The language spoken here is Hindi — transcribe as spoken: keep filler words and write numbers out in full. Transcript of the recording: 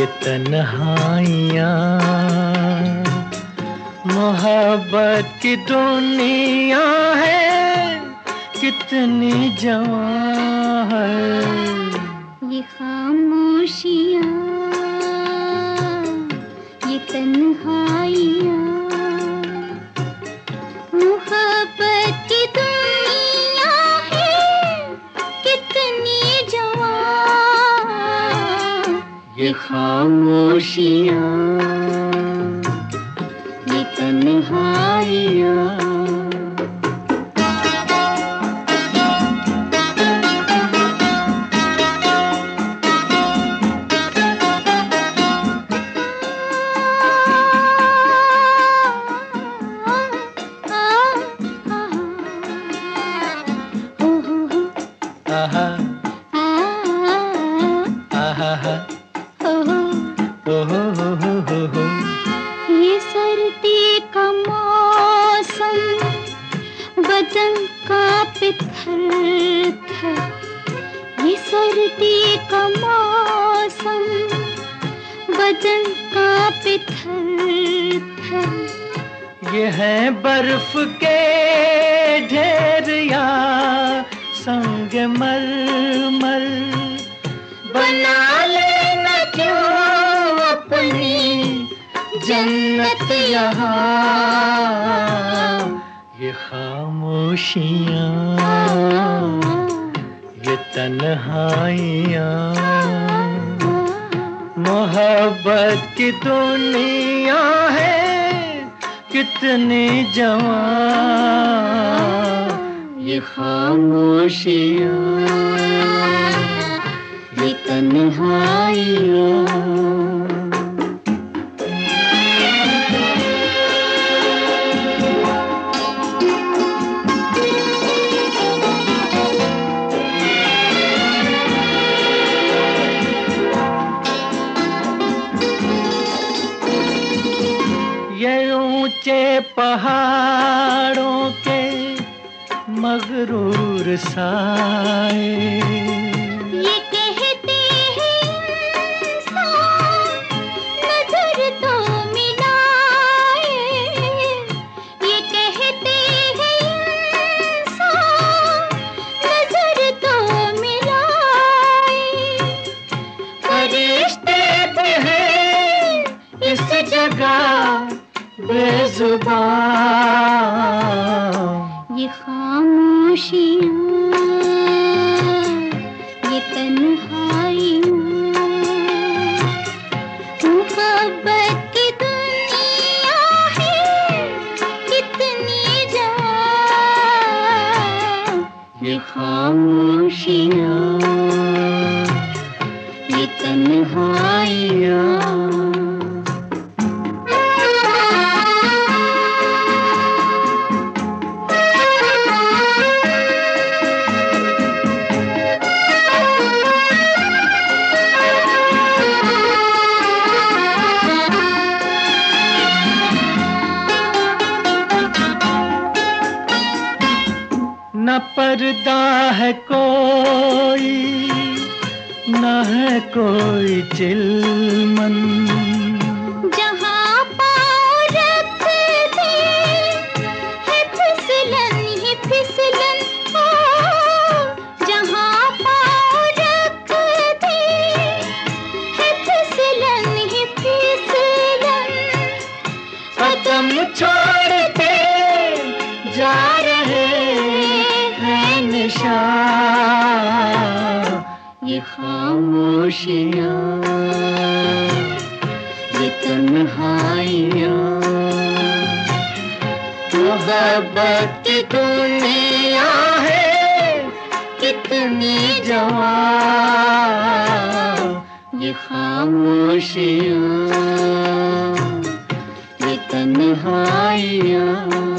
ये तन्हाइयाँ मोहब्बत की दुनिया है, कितनी जवां है। ये खामोशियाँ, ये तन्हाइयाँ मोहब्बत की दुनिया है, कितनी जवां। ये खामोशियाँ, ये तन्हाइयाँ। आहा आहा हो हो हो हो हो। ये सर्दी का मौसम बदन कांपे थर-थर। ये सर्दी का मौसम बदन कांपे थर-थर। ये है बर्फ के ढेर या संग मरमर, बना लेना क्यों अपनी जन्नत यहाँ। ये खामोशियाँ, ये तन्हाइयाँ मोहब्बत की दुनिया है, कितनी जवां। ये खामोशियाँ, ये तन्हाइयाँ। ये ऊंचे पहाड़ों के मगरूर साए, ये कहते हैं इंसान नजर तो मिलाए। ये कहते हैं इंसान नजर तो मिलाए। फरिश्ते भी हैं इस जगह बेजुबान। ये खामोशियाँ, ये तन्हाइयाँ मोहब्बत की दुनिया है, कितनी जवां। ये खामोशियाँ, ये तन्हाइयाँ। न पर्दा है कोई, न है कोई चिलमन। जहाँ पाँव रख दे है फिसलन ही फिसलन। हो जहाँ पाँव रख दे है फिसलन ही फिसलन। कदम छोड़ते जा रहे हैं निशान। ये खामोशियाँ, ये तन्हाइयाँ मोहब्बत की दुनिया है, कितनी जवां। ये खामोशियाँ, ये तन्हाइयाँ।